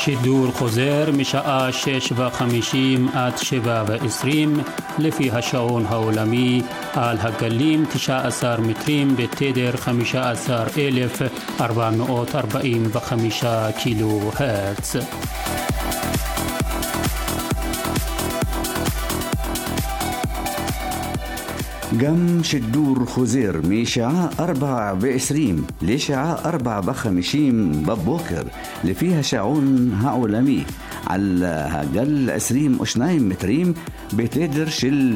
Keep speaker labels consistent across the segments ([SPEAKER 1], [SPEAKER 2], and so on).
[SPEAKER 1] שידור חוזר משעה 6:50 עד 7:20 לפי השעון העולמי על הגלים 19 מטרים בתדר 15,445 קילו הרץ.
[SPEAKER 2] גם שידור חוזר משעה 4:20 לשעה 4:50 בבוקר לפי השעון העולמי על הגל 22 מטרים בתדר של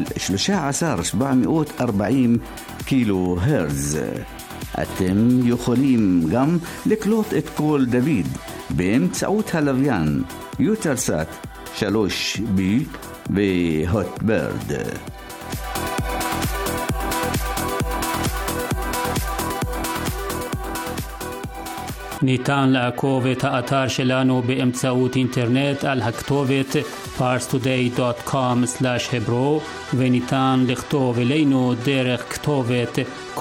[SPEAKER 2] 13,740 קילו הרץ. אתם יכולים גם לקלוט את קול דוד באמצעות הלוויין יוטלסאט 3B והוטברד.
[SPEAKER 1] ניתן לעקוב את האתר שלנו באמצעות אינטרנט על הכתובת parstoday.com/hebro וניתן לכתוב אלינו דרך כתובת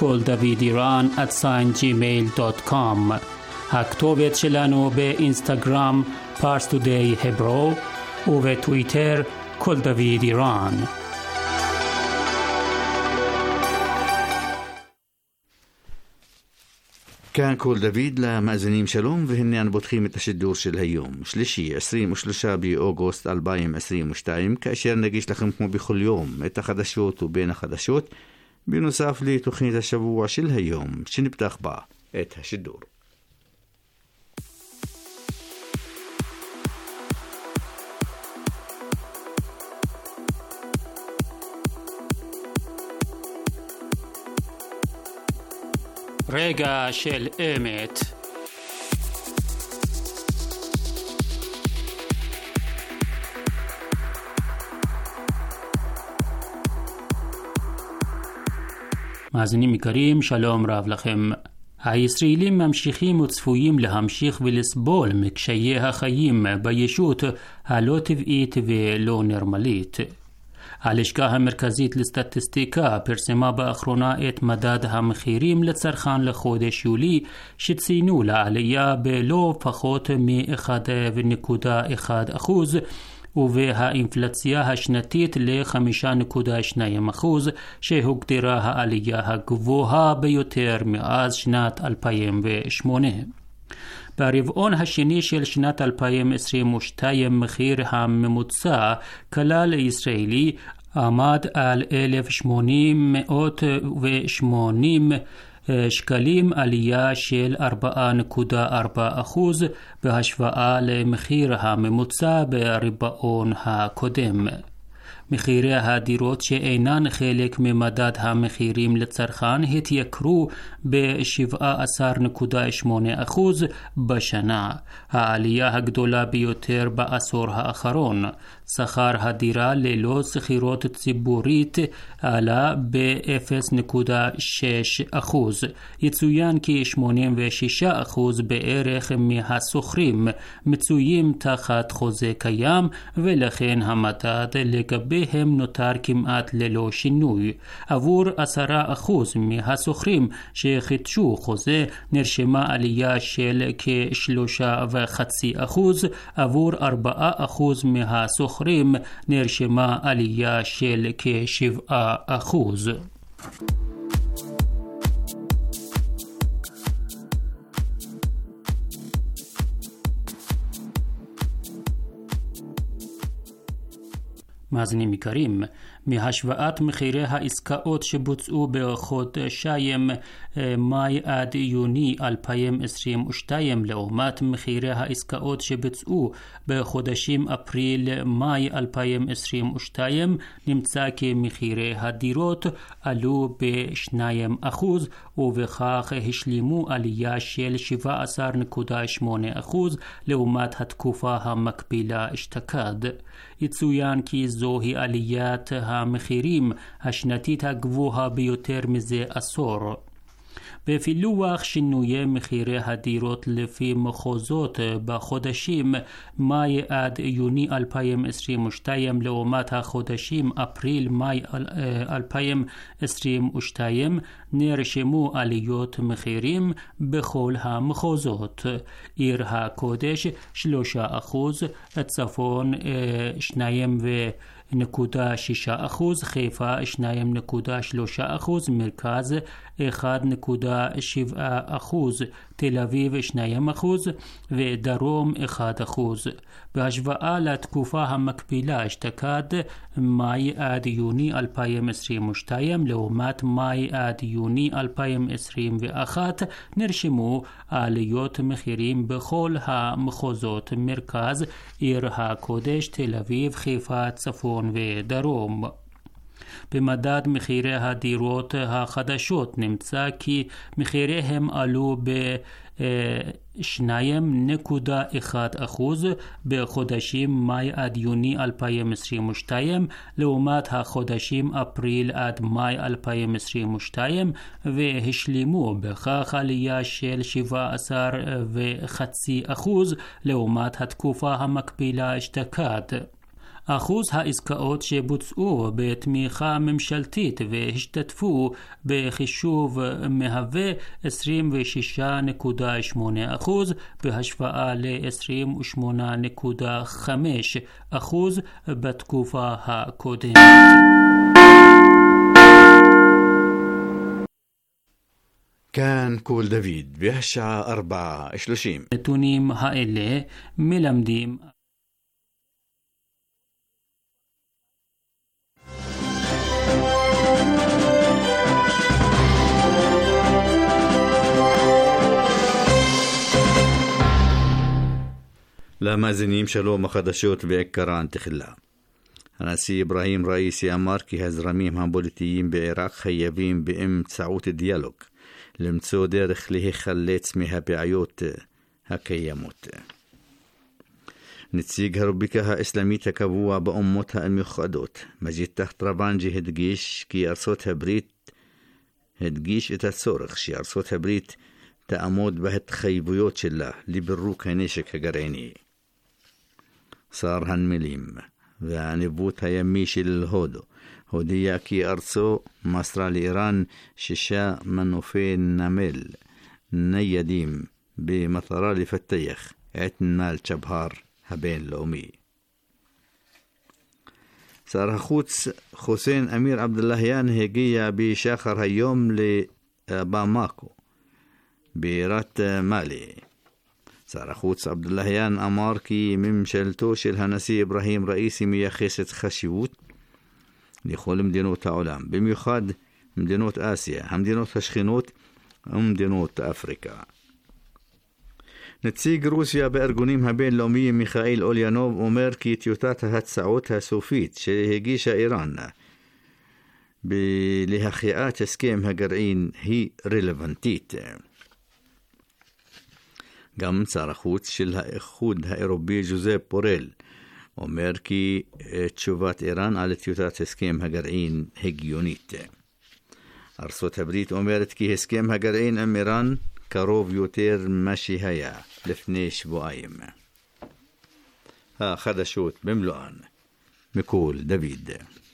[SPEAKER 1] koldavidiran@gmail.com. הכתובת שלנו באינסטגרם parstoday.hebro ובטוויטר koldavidiran.
[SPEAKER 2] כאן קול דוד למאזינים שלום, והנה אנו פותחים את השידור של היום, שלישי 23 באוגוסט 2022, כאשר נגיש לכם כמו בכל יום את החדשות ובין החדשות, בנוסף לתוכנית השבוע של היום, שנפתח בה את השידור.
[SPEAKER 1] רגע של אמת. מאזינים יקרים, שלום רב לכם. הישראלים ממשיכים וצפויים להמשיך ולסבול מקשיי החיים בישות הלא טבעית ולא נורמלית. הלשכה המרכזית לסטטיסטיקה פרסמה באחרונה את מדד המחירים לצרכן לחודש יולי, שציינו לעלייה בלא פחות מ-1.1%, והאינפלציה השנתית ל-5.2%, שהוגדרה העלייה הגבוהה ביותר מאז שנת 2008. ברבעון השני של שנת 2022 מחיר הממוצע כלל ישראלי עמד על 1,880 שקלים, עלייה של 4.4% בהשוואה למחיר הממוצע ברבעון הקודם. מחירי הדירות שאינן חלק ממדד המחירים לצרכן התייקרו ב-17.8% בשנה, העלייה הגדולה ביותר בעשור האחרון. שכר הדירה ללא שכירות ציבורית עלה ב-0.6%. יצוין כי 86% בערך מהשוכרים מצויים תחת חוזה קיים, ולכן המדד לגביהם נותר כמעט ללא שינוי. עבור 10% מהשוכרים שחידשו חוזה נרשמה עלייה של כ3.5%, עבור 4% מהשוכרים נרשמה עלייה של כ7%. מאזינים יקרים, מהשוואת מחירי העסקאות שבוצעו בחודשיים מאי עד יוני 2022 לעומת מחירי העסקאות שבוצעו בחודשים אפריל-מאי 2022, נמצא כי מחירי הדירות עלו ב2%, ובכך השלימו עלייה של 17.8% לעומת התקופה המקבילה אשתקד. יצוין כי זוהי עליית המחירים השנתית הגבוהה ביותר מזה עשור. בפילוח שינויי מחירי הדירות לפי מחוזות בחודשים מאי עד יוני 2022 לעומת החודשים אפריל-מאי 2022 נרשמו עליות מחירים בכל המחוזות. עיר הקודש 3%, צפון 2.6%, חיפה 2.3%, מרכז 1.7%, תל אביב 2% ודרום 1%. בהשוואה לתקופה המקבילה אשתקד מאי עד יוני 2022 לעומת מאי עד יוני 2021 נרשמו עליות מחירים בכל המחוזות, מרכז, עיר הקודש, תל אביב, חיפה, צפון ודרום. במדד מחירי הדירות החדשות נמצא כי מחיריהם עלו ב-2.1% בחודשים מאי עד יוני 2022 לעומת החודשים אפריל עד מאי 2022 והשלימו בכך עלייה של 17.5% לעומת התקופה המקבילה אשתקד. אחוז העסקאות שבוצעו בתמיכה ממשלתית והשתתפו בחישוב מהווה 26.8% בהשוואה ל-28.5% בתקופה הקודמת.
[SPEAKER 2] כאן קול דוד בשעה 4:30.
[SPEAKER 1] נתונים האלה מלמדים
[SPEAKER 2] למאזינים שלום, החדשות בעיקרן תחילה. הנשיא אברהים ראיסי אמר כי הזרמים הפוליטיים בעיראק חייבים באמצעות דיאלוג למצוא דרך להיחלץ מהבעיות הקיימות. נציג הרוביקה האסלאמית הקבוע באומות המאוחדות מג'יד תחת רבנג'י הדגיש את הצורך שארצות הברית תעמוד בהתחייבויות שלה לפירוק הנשק הגרעיני. שר הנמלים והניווט הימי של הודו הודיע כי ארצו מסרה לאיראן 6 מנופי נמל ניידים במטרה לפתח את נמל צ'בהר הבינלאומי. שר החוץ חוסיין אמיר עבדלהיאן הגיע בשחר היום לבמאקו בירת מאלי. שר החוץ עבדלהיאן אמר כי ממשלתו של הנשיא אברהים ראיסי מייחסת חשיבות לכל מדינות העולם, במיוחד מדינות אסיה, המדינות השכנות ומדינות אפריקה. נציג רוסיה בארגונים הבינלאומיים מיכאיל אוליאנוב אומר כי טיוטת ההצעות הסופית שהגישה איראן להחייאת הסכם הגרעין היא רלוונטית. גם שר החוץ של האיחוד האירופי ז'וזפ בורל אומר כי תשובת איראן על טיוטת הסכם הגרעין הגיונית. ארצות הברית אומרת כי הסכם הגרעין עם איראן קרוב יותר מה שהיה לפני שבועיים. החדשות במלואן מקול דוד.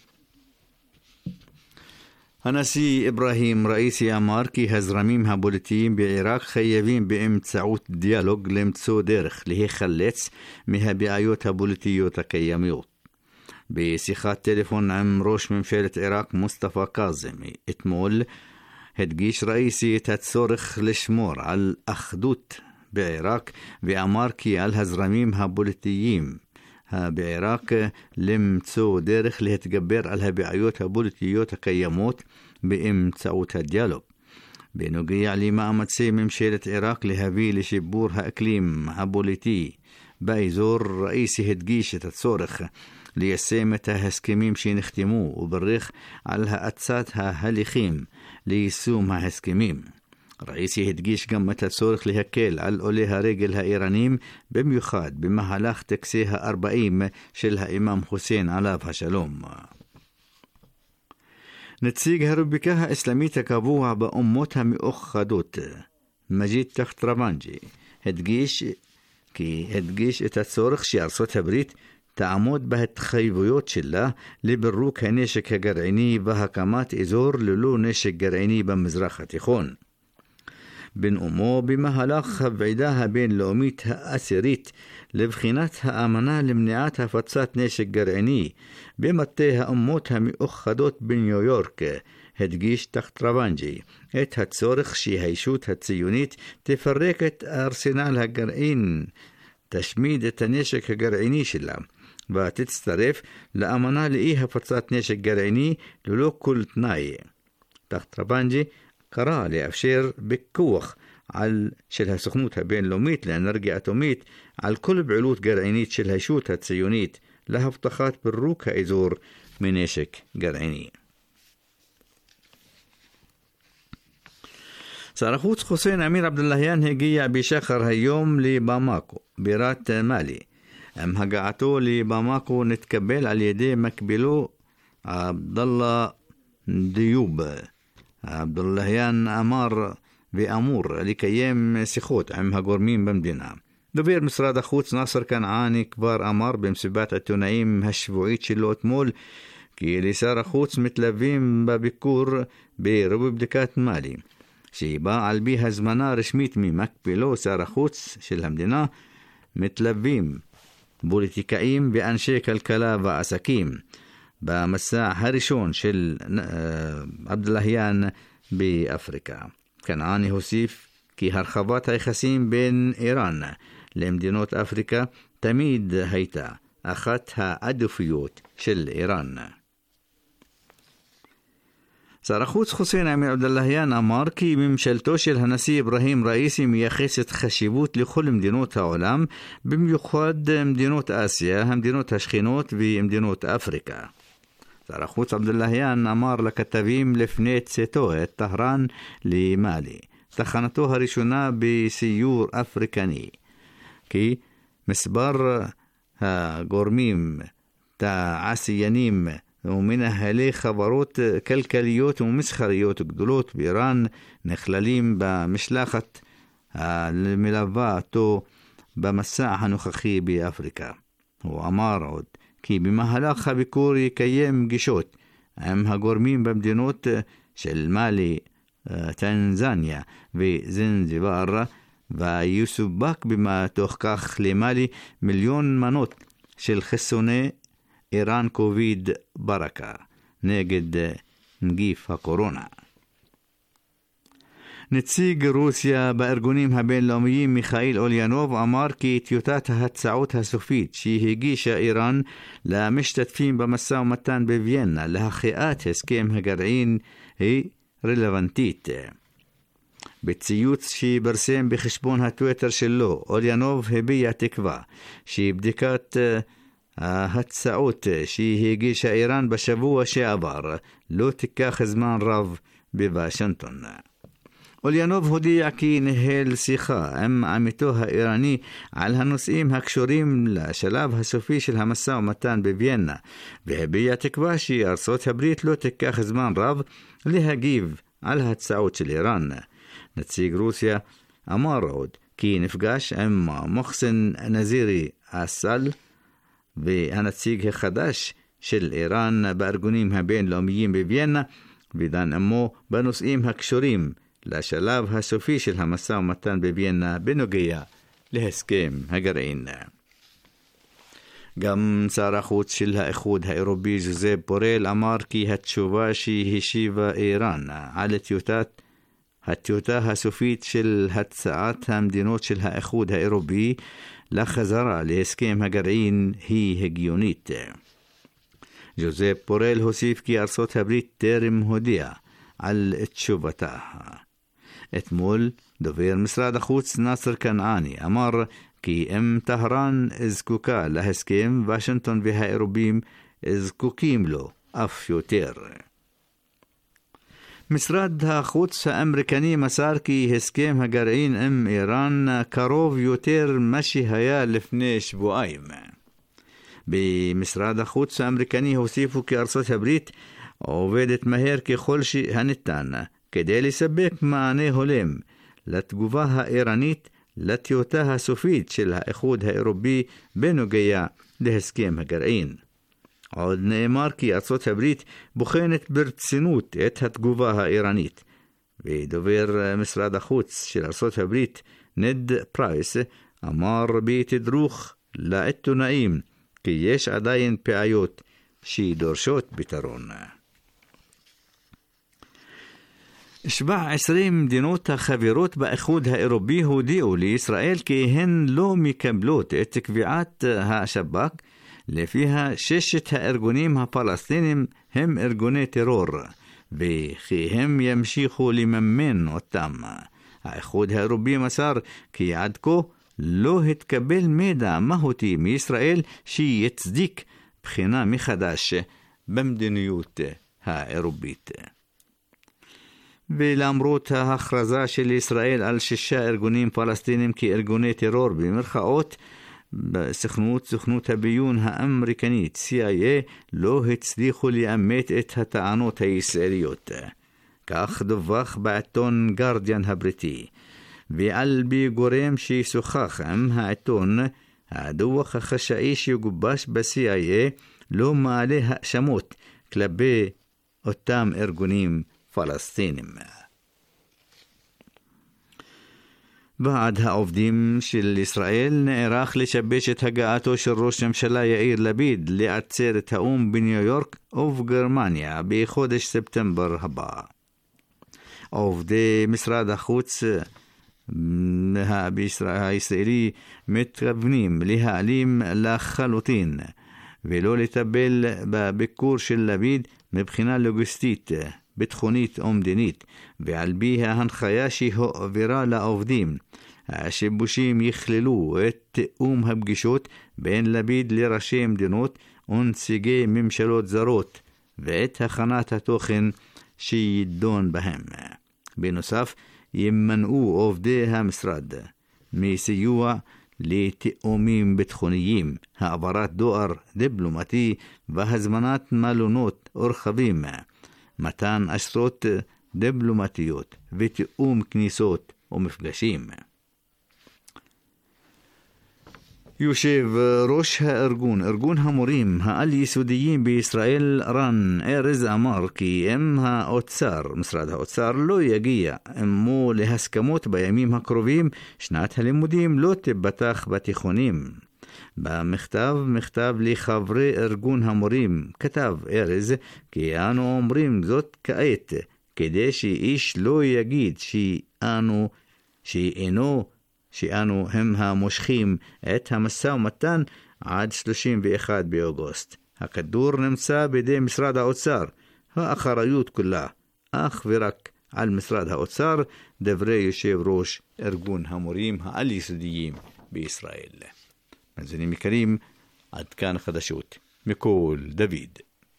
[SPEAKER 2] הנשיא אברהים ראיסי אמר כי הזרמים הפוליטיים בעיראק חייבים באמצעות דיאלוג למצוא דרך להיחלץ מהבעיות הפוליטיות הקיימות. בשיחת טלפון עם ראש ממשלת עיראק מוסטפא קאזמי אתמול הדגיש ראיסי את הצורך לשמור על אחדות בעיראק ואמר כי על הזרמים הפוליטיים בעיראק למצוא דרך להתגבר על הבעיות הפוליטיות הקיימות באמצעות הדיאלוג. בנוגע למאמצי ממשלת עיראק להביא לשיפור האקלים הפוליטי באזור, ראיסי הדגיש את הצורך ליישם את ההסכמים שנחתמו וברך על האצת ההליכים ליישום ההסכמים. ראיסי הדגיש גם את הצורך להקל על עולי הרגל האיראנים, במיוחד במהלך טקסי ה-40 של האימאם חוסיין עליו השלום. נציג הרפובליקה האסלאמית הקבוע באומות המאוחדות מג'יד תחת רבנג'י הדגיש את הצורך שארצות הברית תעמוד בהתחייבויות שלה לפירוק הנשק הגרעיני והקמת אזור ללא נשק גרעיני במזרח התיכון. בנאומו במהלך הוועידה הבינלאומית העשירית לבחינת האמנה למניעת הפצת נשק גרעיני במטה האומות המאוחדות בניו יורק, הדגיש תחת רבנג'י את הצורך שהישות הציונית תפרק את ארסנל הגרעין, תשמיד את הנשק הגרעיני שלה, ותצטרף לאמנה לאי הפצת נשק גרעיני ללא כל תנאי. תחת רבנג'י קרא לאפשר בכוח של הסוכנות הבינלאומית לאנרגיה אטומית על כל פעילות גרעינית של הישות הציונית להבטחת פירוק האזור מנשק גרעיני. שר החוץ חוסיין אמיר עבדולהיאן הגיע בשחר היום לבמאקו, בירת מאלי. עם הגעתו לבמאקו נתקבל על ידי מקבילו עבדאללה דיוב. עבדולהיאן אמר ואמור לקיים שיחות עם הגורמים במדינה. דובר משרד החוץ נאסר כנעני כבר אמר במסיבת העיתונאים השבועית שלו אתמול כי לשר החוץ מתלווים בביקור ברפובליקת מאלי, שבא על פי הזמנה רשמית ממקבילו שר החוץ של המדינה, מתלווים פוליטיקאים ואנשי כלכלה ועסקים במסע הראשון של עבדולהיאן באפריקה. כנעני הוסיף כי הרחבת היחסים בין איראן למדינות אפריקה תמיד הייתה אחת העדיפויות של איראן. שר החוץ חוסיין אמיר עבדולהיאן אמר כי ממשלתו של הנשיא אברהים ראיסי מייחסת חשיבות לכל מדינות העולם, במיוחד מדינות אסיה, המדינות השכנות ומדינות אפריקה. שר החוץ עבדולהיאן אמר לכתבים לפני צאתו את טהרן למאלי, תחנתו הראשונה בסיור אפריקני, כי מספר הגורמים תעשיינים ומנהלי חברות כלכליות ומסחריות גדולות באיראן נכללים במשלחת המלווה אותו במסע הנוכחי באפריקה. הוא אמר עוד כי במהלך הביקור יקיים פגישות עם הגורמים במדינות של מאלי, טנזניה וזנזיבר, ויסופק בתוך כך למאלי 1,000,000 מנות של חיסוני איראן קוביד ברקה נגד נגיף הקורונה. נציג רוסיה בארגונים הבינלאומיים מיכאיל אוליאנוב אמר כי טיוטת ההצעות הסופית שהגישה איראן למשתתפים במשא ומתן בוויינה להחייאת הסכם הגרעין היא רלוונטית. בציוץ שפרסם בחשבון הטוויטר שלו, אוליאנוב הביע תקווה שבדיקת ההצעות שהגישה איראן בשבוע שעבר לא תיקח זמן רב בוושינגטון. אוליאנוב הודיע כי ניהל שיחה עם עמיתו האיראני על הנושאים הקשורים לשלב הסופי של המשא ומתן בוויינה, והביע תקווה שארצות הברית לא תיקח זמן רב להגיב על ההצעות של איראן. נציג רוסיה אמר עוד כי נפגש עם מוחסן נזירי אסל והנציג החדש של איראן בארגונים הבינלאומיים בוויינה, ודן עמו בנושאים הקשורים לשלב הסופי של המשא ומתן בוויינה בנוגע להסכם הגרעין. גם שר החוץ של האיחוד האירופי ז'וזפ בורל אמר כי התשובה שהשיבה איראן על הטיוטה הסופית של הצעת המדינות של האיחוד האירופי לחזרה להסכם הגרעין היא הגיונית. ז'וזפ בורל הוסיף כי ארצות הברית טרם הודיעה על תשובתה. אתמול דובר משרד החוץ נאסר כנעני אמר כי אם טהרן זקוקה להסכם, וושינגטון והאירופים זקוקים לו אף יותר. משרד החוץ האמריקני מסר כי הסכם הגרעין עם איראן קרוב יותר מה שהיה לפני שבועיים. במשרד החוץ האמריקני הוסיפו כי ארצות הברית עובדת מהר ככל שהניתן כדי לספק מענה הולם לתגובה האיראנית לטיוטה הסופית של האיחוד האירופי בנוגע להסכם הגרעין. עוד נאמר כי ארצות הברית בוחנת ברצינות את התגובה האיראנית, ודובר משרד החוץ של ארצות הברית נד פרייס אמר בתדרוך לעיתונאים כי יש עדיין בעיות שדורשות פתרון. 17 מדינות החברות באיחוד האירופי הודיעו לישראל כי הן לא מקבלות את קביעת השב"כ לפיה 6 הארגונים הפלסטינים הם ארגוני טרור וכי הם ימשיכו לממן אותם. האיחוד האירופי מסר כי עד כה לא התקבל מידע מהותי מישראל שיצדיק בחינה מחדש במדיניות האירופית. ולמרות ההכרזה של ישראל על 6 ארגונים פלסטינים כארגוני טרור במרכאות, סוכנות הביון האמריקנית CIA לא הצליחו לאמת את הטענות הישראליות. כך דווח בעיתון גרדיאן הבריטי. ועל פי גורם ששוחח עם העיתון, הדוח החשאי שגובש ב-CIA לא מעלה האשמות כלפי אותם ארגונים פלסטינים. ועד העובדים של ישראל נערך לשבש את הגעתו של ראש הממשלה יאיר לפיד לעצרת האו"ם בניו יורק ובגרמניה בחודש ספטמבר הבא. עובדי משרד החוץ הישראלי מתכוונים להעלים לחלוטין ולא לטפל בביקור של לפיד מבחינה לוגיסטית, ביטחונית או מדינית, ועל פי ההנחיה שהועברה לעובדים, השיבושים יכללו את תאום הפגישות בין לפיד לראשי מדינות ונציגי ממשלות זרות ואת הכנת התוכן שידון בהם. בנוסף, ימנעו עובדי המשרד מסיוע לתאומים ביטחוניים, העברת דואר דיפלומטי והזמנת מלונות ורחבים, מתן אשרות דיפלומטיות ותאום כניסות ומפגשים. יושב ראש ארגון המורים העל-יסודיים בישראל רן ארז אמר כי אם משרד האוצר לא יגיע עמו להסכמות בימים הקרובים, שנת הלימודים לא תיפתח בתיכונים. במכתב לחברי ארגון המורים כתב ארז כי אנו אומרים זאת כעת כדי שאיש לא יגיד שאנו הם המושכים את המשא ומתן עד 31 באוגוסט. הכדור נמצא בידי משרד האוצר, האחריות כולה אך ורק על משרד האוצר, דברי יושב ראש ארגון המורים העל-יסודיים בישראל. מאזינים יקרים, עד כאן חדשות מכל דוד.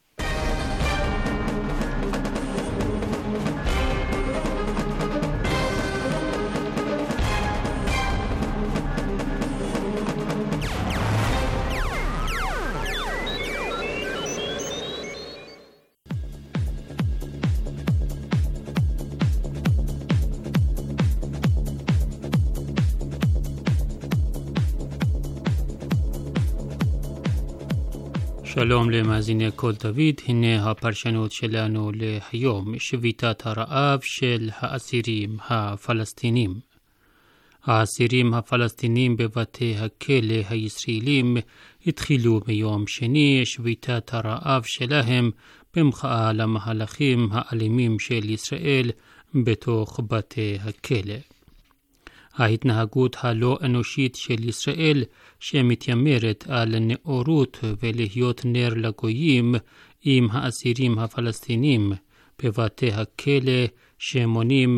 [SPEAKER 1] שלום למאזיני כל דוד, הנה הפרשנות שלנו להיום, שביתת הרעב של האסירים הפלסטינים. האסירים הפלסטינים בבתי הכלא הישראלים התחילו מיום שני שביתת הרעב שלהם במחאה למהלכים האלימים של ישראל בתוך בתי הכלא. ההתנהגות הלא אנושית של ישראל שמתיימרת על נאורות ולהיות נר לגויים עם האסירים הפלסטינים בבתי הכלא שמונים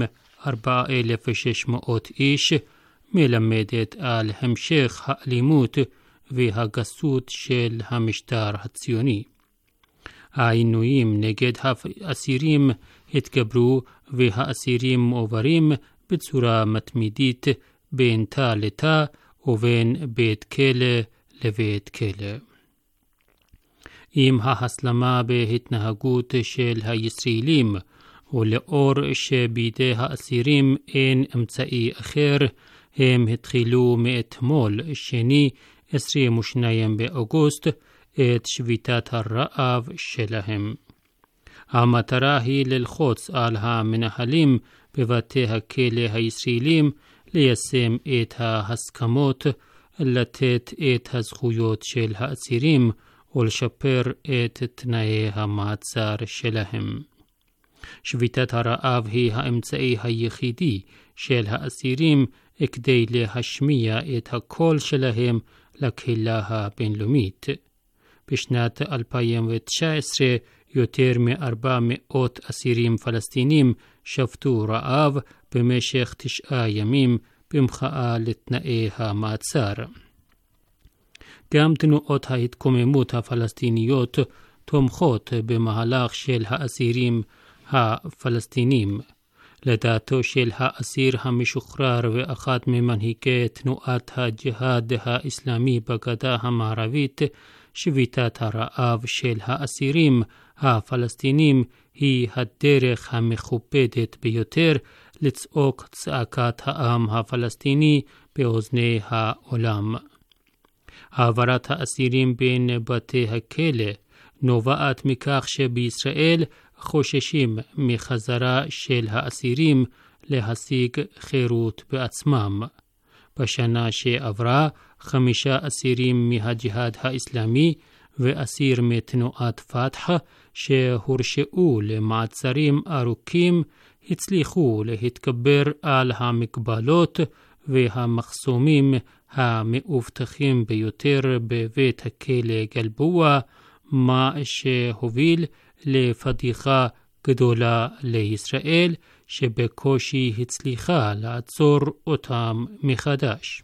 [SPEAKER 1] 4,600 איש מלמדת על המשך האלימות והגסות של המשטר הציוני. העינויים נגד האסירים התגברו והאסירים מועברים בצורה מתמידית בין תא לתא ובין בית כלא לבית כלא. עם ההסלמה בהתנהגות של הישראלים, ולאור שבידי האסירים אין אמצעי אחר, הם התחילו מאתמול, שני 22 באוגוסט, את שביתת הרעב שלהם. המטרה היא ללחוץ על המנהלים בבתי הכלא הישראלים ליישם את ההסכמות, לתת את הזכויות של האסירים ולשפר את תנאי המעצר שלהם. שביתת הרעב היא האמצעי היחידי של האסירים כדי להשמיע את הקול שלהם לקהילה הבינלאומית. בשנת 2019 יותר מ-400 אסירים פלסטינים שבתו רעב במשך 9 ימים במחאה לתנאי המעצר. גם תנועות ההתקוממות הפלסטיניות תומכות במהלך של האסירים הפלסטינים. לדעתו של האסיר המשוחרר ואחד ממנהיגי תנועת הג'יהאד האסלאמי בגדה המערבית, שביתת הרעב של האסירים הפלסטינים היא הדרך המכובדת ביותר לצעוק צעקת העם הפלסטיני באוזני העולם. העברת האסירים בין בתי הכלא נובעת מכך שבישראל חוששים מחזרה של האסירים להשיג חירות בעצמם. בשנה שעברה 5 אסירים מהג'יהאד האסלאמי ואסיר מתנועת פתח שהורשעו למעצרים ארוכים הצליחו להתגבר על המגבלות והמחסומים המאובטחים ביותר בבית הכלא גלבוע, מה שהוביל לפדיחה גדולה לישראל שבקושי הצליחה לעצור אותם מחדש.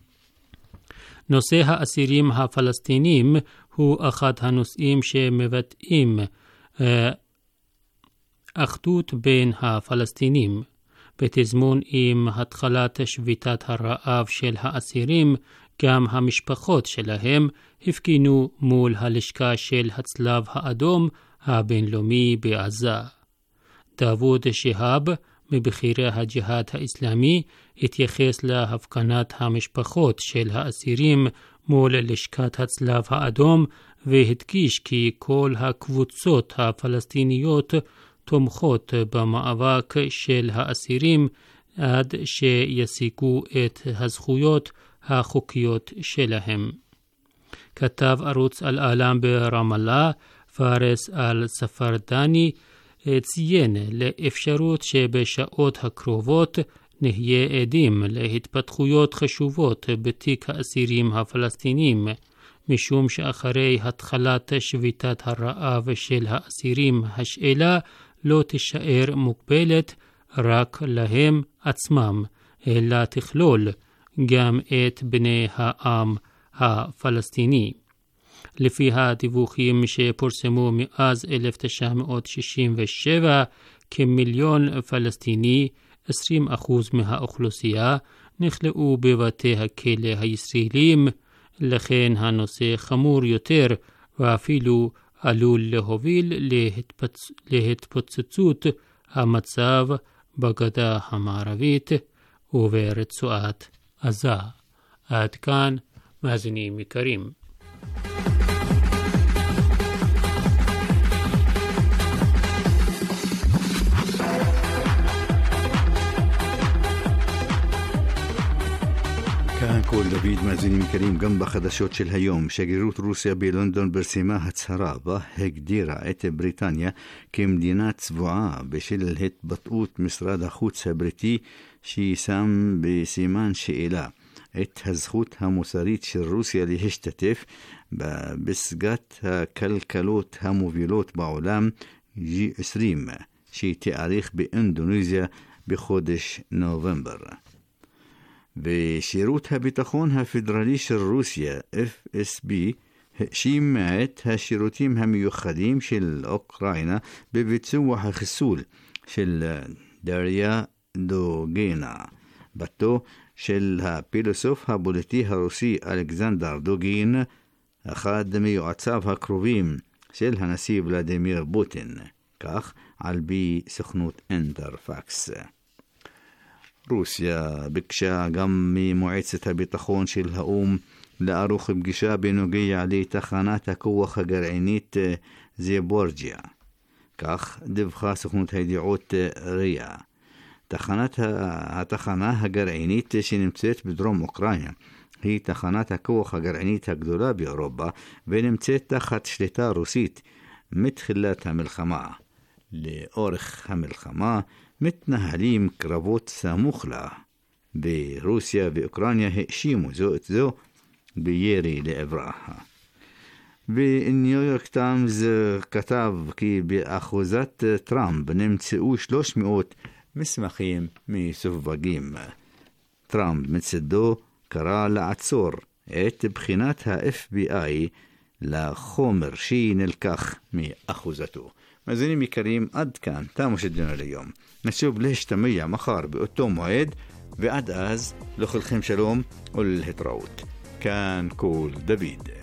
[SPEAKER 1] נושא האסירים הפלסטינים הוא אחד הנושאים שמבטאים אחדות בין הפלסטינים. בתזמון עם התחלת שביתת הרעב של האסירים, גם המשפחות שלהם הפגינו מול הלשכה של הצלב האדום הבינלאומי בעזה. דאווד שהב, מבכירי הג'יהאד האסלאמי, התייחס להפגנת המשפחות של האסירים מול לשכת הצלב האדום, והדגיש כי כל הקבוצות הפלסטיניות תומכות במאבק של האסירים עד שישיגו את הזכויות החוקיות שלהם. כתב ערוץ אל-עלם ברמאללה, פארס אל-ספרדני, ציין לאפשרות שבשעות הקרובות נהיה עדים להתפתחויות חשובות בתיק האסירים הפלסטינים, משום שאחרי התחלת שביתת הרעב של האסירים השאלה לא תישאר מוגבלת רק להם עצמם, אלא תכלול גם את בני העם הפלסטיני. לפי הדיווחים שפורסמו מאז 1967, כמיליון פלסטיני, 20% מהאוכלוסייה, נכלאו בבתי הכלא הישראלים, לכן הנושא חמור יותר ואפילו עלול להוביל להתפוצצות המצב בגדה המערבית וברצועת עזה. עד כאן, מאזינים יקרים.
[SPEAKER 2] כאן כל דוד, מאזינים יקרים. גם בחדשות של היום, שגרירות רוסיה בלונדון פרסמה הצהרה בה הגדירה את בריטניה כמדינה צבועה בשל התבטאות משרד החוץ הבריטי ששם בסימן שאלה את הזכות המוסרית של רוסיה להשתתף בפסגת הכלכלות המובילות בעולם G20 שתארך באינדונזיה בחודש נובמבר. ושירות הביטחון הפדרלי של רוסיה, FSB, האשים את השירותים המיוחדים של אוקראינה בביצוע החיסול של דריה דוגנה, בתו של הפילוסוף הפוליטי הרוסי אלכסנדר דוגין, אחד מיועציו הקרובים של הנשיא ולדימיר פוטין, כך על פי סוכנות אינטרפקס. רוסיה ביקשה גם ממועצת הביטחון של האו"ם לערוך פגישה בנוגע לתחנת הכוח הגרעינית זפוריז'יה. כך דיווחה סוכנות הידיעות ריה. התחנה הגרעינית שנמצאת בדרום אוקראינה היא תחנת הכוח הגרעינית הגדולה באירופה ונמצאת תחת שליטה רוסית מתחילת המלחמה. לאורך המלחמה מתנהלים קרבות סמוך לה. ברוסיה ואוקראינה האשימו זו את זו בירי לעברה. בניו יורק טיימס כתב כי באחוזת טראמפ נמצאו 300 מסמכים מסווגים. טראמפ מצדו קרא לעצור את בחינת ה-FBI לחומר שנלקח מאחוזתו. מאזינים יקרים, עד כאן תם שדנו ליום. נשוב להשתמע מחר באותו מועד, ועד אז לכולכם שלום ולהתראות. כאן כל דוד.